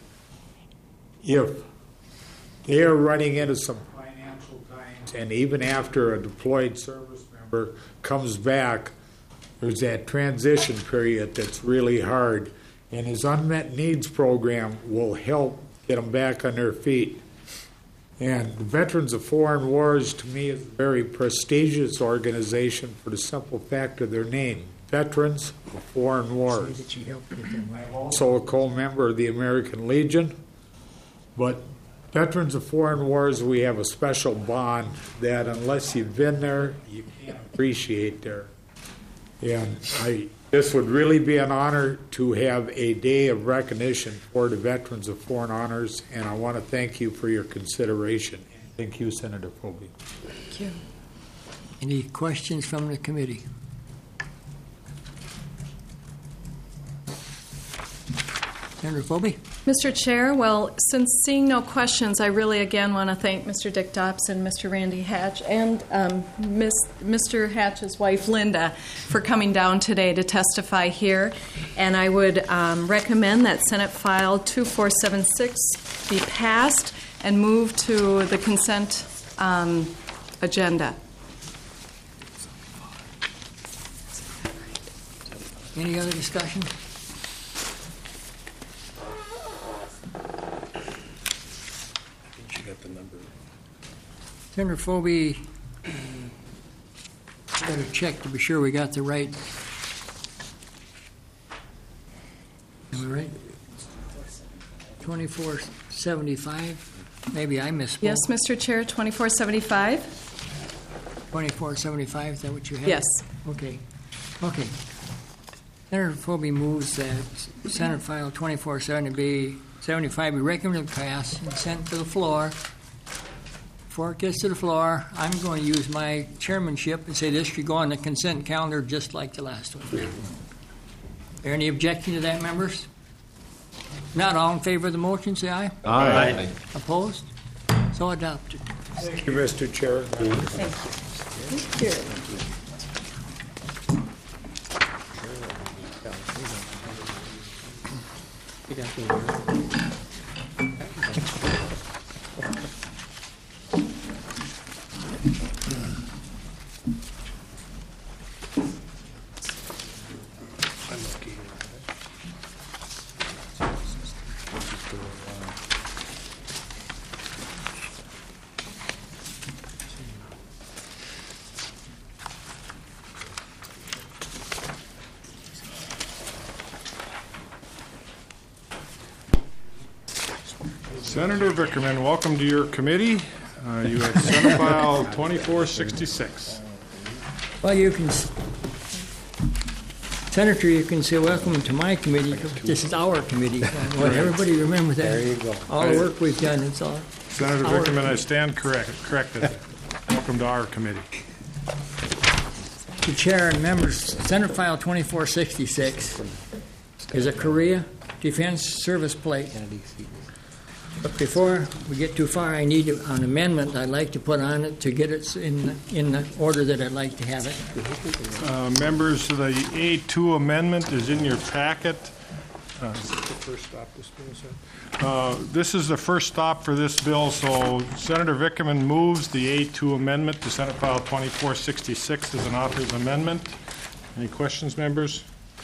If they are running into some financial times, and even after a deployed service member comes back, there's that transition period that's really hard. and his unmet needs program will help get them back on their feet. And the Veterans of Foreign Wars, to me, is a very prestigious organization for the simple fact of their name, Veterans of Foreign Wars. I'm also a co-member of the American Legion, but Veterans of Foreign Wars, we have a special bond that unless you've been there, you can't appreciate there. And I, this would really be an honor to have a day of recognition for the Veterans of Foreign Honors, and I want to thank you for your consideration. Thank you, Senator Philby. Thank you. Any questions from the committee? Senator Philby? Mister Chair, well, since seeing no questions, I really again want to thank Mister Dick Dobson, Mister Randy Hatch, and um, Miss, Mister Hatch's wife, Linda, for coming down today to testify here. And I would um, recommend that Senate File two four seven six be passed and move to the consent um, agenda. Any other discussion? Senator Philby, uh, better check to be sure we got the right. Am I right? twenty-four seventy-five? Maybe I misspoke. Yes, Mister Chair, twenty-four seventy-five. twenty-four seventy-five, is that what you have? Yes. Okay. Okay. Senator Philby moves that Senate File twenty-four seventy-five be recommended to pass and sent to the floor. Before it gets to the floor, I'm going to use my chairmanship and say this should go on the consent calendar just like the last one. Are there any objection to that, members? Not all in favor of the motion, say aye. Aye. Aye. Opposed? So adopted. Thank you, Mister Chair. Thank you. Thank you. Senator Vickerman, welcome to your committee. Uh, you have Senate File twenty-four sixty-six. Well, you can, Senator, you can say welcome to my committee. This is our committee. Well, everybody remember that. There you go. All the work we've done, it's all. Senator Vickerman, I stand correct, corrected. Welcome to our committee. The chair and members, Senate File twenty-four sixty-six is a Korea Defense Service Plate. But before we get too far, I need an amendment I'd like to put on it to get it in, in the order that I'd like to have it. Uh, members, the A two amendment is in your packet. Uh, uh, this is the first stop for this bill, so Senator Vickerman moves the A two amendment to Senate File twenty-four sixty-six as an author's amendment. Any questions, members?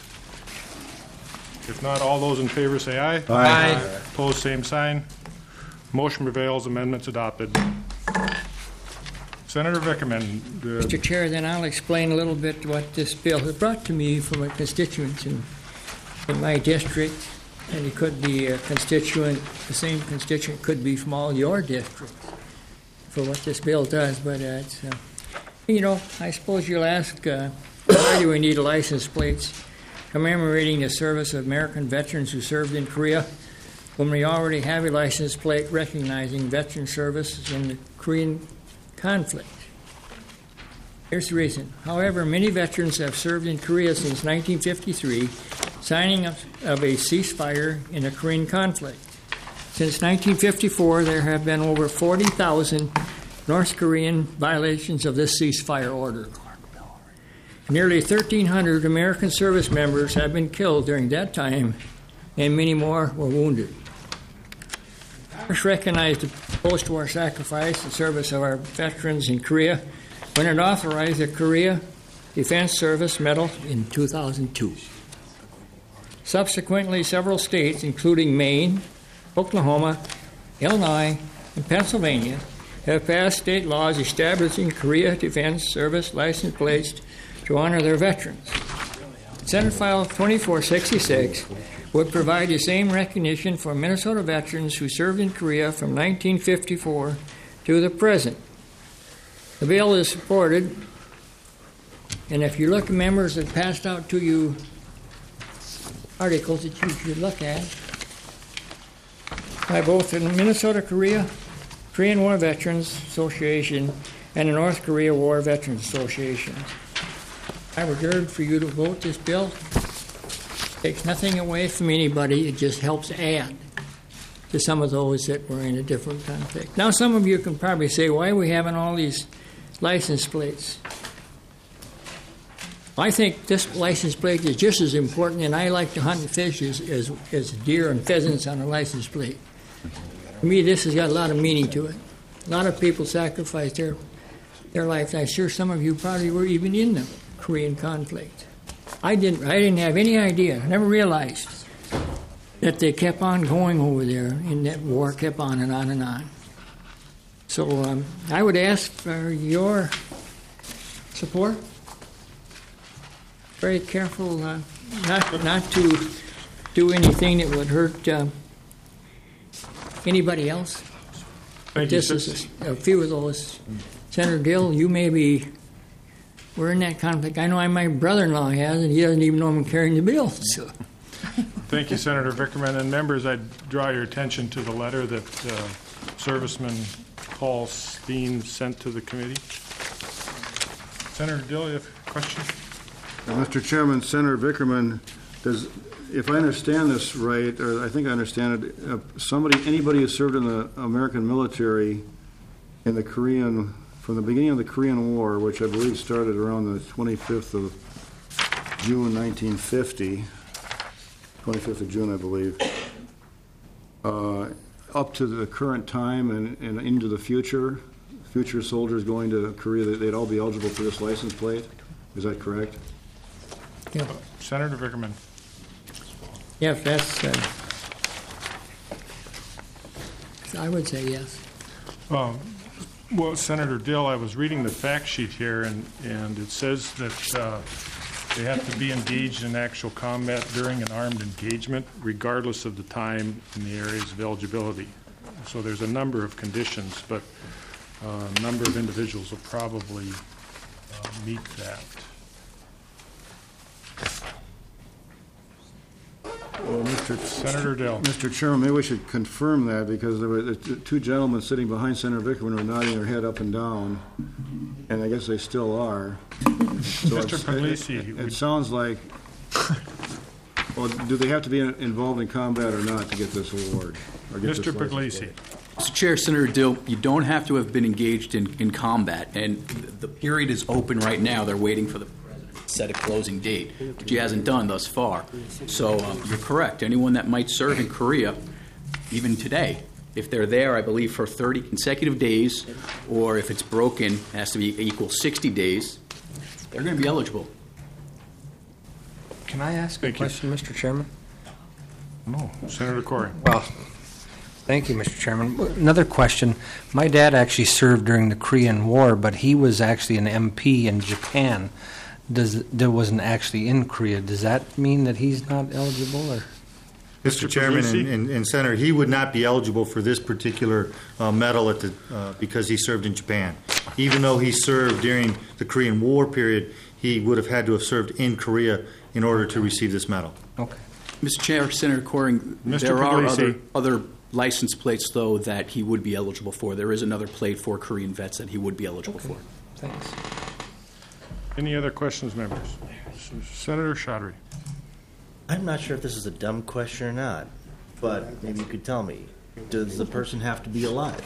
If not, all those in favor say aye. Aye. Aye. Opposed, same sign. Motion prevails. Amendment's adopted. Senator Vickerman. The Mister Chair, then I'll explain a little bit what this bill has brought to me from a constituent in, in my district, and it could be a constituent, the same constituent could be from all your districts for what this bill does, but uh, it's, uh, you know, I suppose you'll ask, uh, why do we need license plates commemorating the service of American veterans who served in Korea, when we already have a license plate recognizing veteran services in the Korean conflict? Here's the reason. However, many veterans have served in Korea since nineteen fifty-three, signing of, of a ceasefire in the Korean conflict. Since nineteen fifty-four, there have been over forty thousand North Korean violations of this ceasefire order. Nearly thirteen hundred American service members have been killed during that time, and many more were wounded. Congress recognized the post-war sacrifice and service of our veterans in Korea when it authorized the Korea Defense Service Medal in two thousand two. Subsequently, several states, including Maine, Oklahoma, Illinois, and Pennsylvania, have passed state laws establishing Korea Defense Service license plates to honor their veterans. Senate File twenty-four sixty-six would provide the same recognition for Minnesota veterans who served in Korea from nineteen fifty-four to the present. The bill is supported, and if you look, members have passed out to you articles that you should look at by both the Minnesota Korea Korean War Veterans Association and the North Korea War Veterans Association. I would urge for you to vote this bill. It takes nothing away from anybody. It just helps add to some of those that were in a different conflict. Now, some of you can probably say, why are we having all these license plates? I think this license plate is just as important, and I like to hunt and fish as, as, as deer and pheasants on a license plate. To me, this has got a lot of meaning to it. A lot of people sacrificed their, their life. I'm sure some of you probably were even in the Korean conflict. I didn't, I didn't have any idea, I never realized that they kept on going over there, and that war kept on and on and on. So um, I would ask for your support. Very careful uh, not not to do anything that would hurt uh, anybody else. Thank this you, is a, a few of those. Senator Dill, you may be. We're in that conflict. I know I, my brother-in-law has, and he doesn't even know I'm carrying the bill. So. Thank you, Senator Vickerman. And members, I draw your attention to the letter that uh, Serviceman Paul Steen sent to the committee. Senator Dill, you have a question? Uh, Mister Chairman, Senator Vickerman, does, if I understand this right, or I think I understand it, uh, somebody, anybody who served in the American military in the Korean, from the beginning of the Korean War, which I believe started around the twenty-fifth of June nineteen fifty, twenty-fifth of June, I believe, uh, up to the current time and, and into the future, future soldiers going to Korea, they'd all be eligible for this license plate? Is that correct? Yeah. Uh, Senator Vickerman. Yeah, that's. Uh, I would say yes. Um, well, Senator Dill, I was reading the fact sheet here, and, and it says that uh, they have to be engaged in actual combat during an armed engagement, regardless of the time and the areas of eligibility. So there's a number of conditions, but uh, a number of individuals will probably uh, meet that. Well, Mister Senator Dill. Mister Chairman, maybe we should confirm that, because there were the two gentlemen sitting behind Senator Vickerman were nodding their head up and down, and I guess they still are. So Mister it's- Puglisi, It, it sounds like, well, do they have to be in- involved in combat or not to get this award? Or get Mister this license Puglisi. plate? Mister Chair, Senator Dill, you don't have to have been engaged in, in combat, and the period is open right now. They're waiting for the president to set a closing date, which he hasn't done thus far. So um, you're correct. Anyone that might serve in Korea, even today, if they're there, I believe, for thirty consecutive days, or if it's broken, it has to be equal sixty days, they're going to be eligible. Can I ask Thank a you. question, Mister Chairman? No, Senator Corey. Well, thank you, Mister Chairman. Another question. My dad actually served during the Korean War, but he was actually an M P in Japan. Does that wasn't actually in Korea. Does that mean that he's not eligible, or? Mister Chairman and, and, and Senator, he would not be eligible for this particular uh, medal at the, uh, because he served in Japan. Even though he served during the Korean War period, he would have had to have served in Korea in order to receive this medal. Okay. Mister Chair, Senator Coring, Mister there are Puglisi. other, other license plates, though, that he would be eligible for. There is another plate for Korean vets that he would be eligible Okay. for. Thanks. Any other questions, members? Senator Chaudhry. I'm not sure if this is a dumb question or not, but maybe you could tell me. Does the person have to be alive?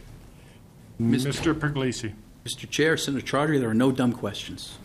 Mister Puglisi. Mister Chair, Senator Chaudhry, there are no dumb questions.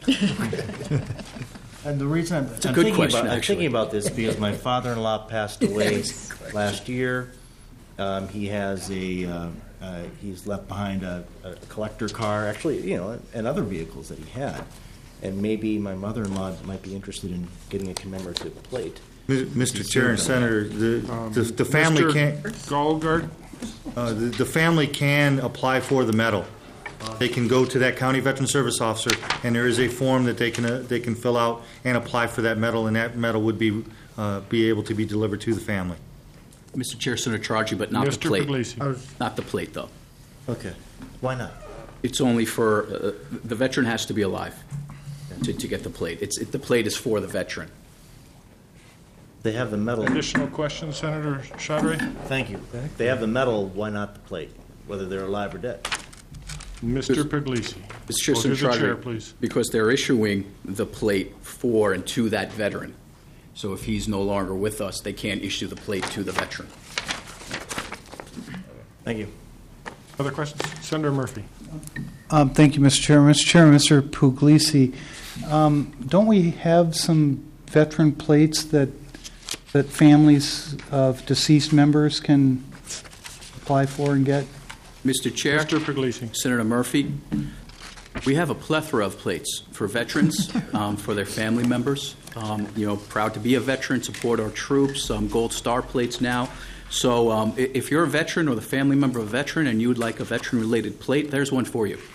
And the reason I'm, It's a I'm good thinking question, about, I'm actually. thinking about this because my father-in-law passed away last year. Um, he has a uh, uh, he's left behind a, a collector car, actually, you know, and other vehicles that he had. And maybe my mother-in-law might be interested in getting a commemorative plate. Mister Chair and Senator, the, Um, the, the family Mister can, Golgart? uh, the, the family can apply for the medal. They can go to that county veteran service officer, and there is a form that they can, uh, they can fill out and apply for that medal, and that medal would be, uh, be able to be delivered to the family. Mister Chair, Senator Charge you, but not the Mister plate. Puglisi. Not the plate, though. Okay. Why not? It's only for, uh, the veteran has to be alive to, to get the plate. It's, it, the plate is for the veteran. They have the medal. Additional questions, Senator Chaudry? Thank you. They have the medal, why not the plate, whether they're alive or dead? Mister Puglisi. Mister Chair, Go to Senator the Charge chair, please. because they're issuing the plate for and to that veteran. So if he's no longer with us, they can't issue the plate to the veteran. Thank you. Other questions? Senator Murphy. Um, thank you, Mister Chairman. Mister Chairman, Mister Puglisi, um, don't we have some veteran plates that that families of deceased members can apply for and get? Mister Chair. Mister Puglisi. Senator Murphy, we have a plethora of plates for veterans, um, for their family members. Um, you know, proud to be a veteran, support our troops, um, Gold Star plates now. So um, i- if you're a veteran or the family member of a veteran and you would like a veteran-related plate, there's one for you.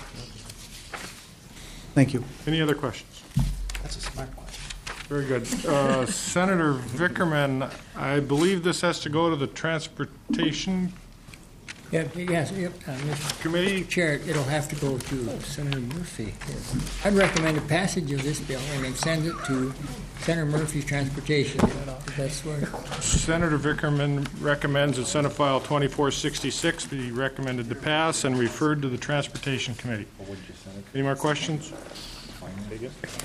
Thank you. Any other questions? That's a smart one. Very good. Uh, Senator Vickerman, I believe this has to go to the Transportation Yeah, yes, yep, uh, Mister Committee. Chair, it'll have to go to Senator Murphy. I'd recommend a passage of this bill and then send it to Senator Murphy's Transportation. That's where. Senator Vickerman recommends that Senate File twenty-four sixty-six be recommended to pass and referred to the Transportation Committee. Any more questions?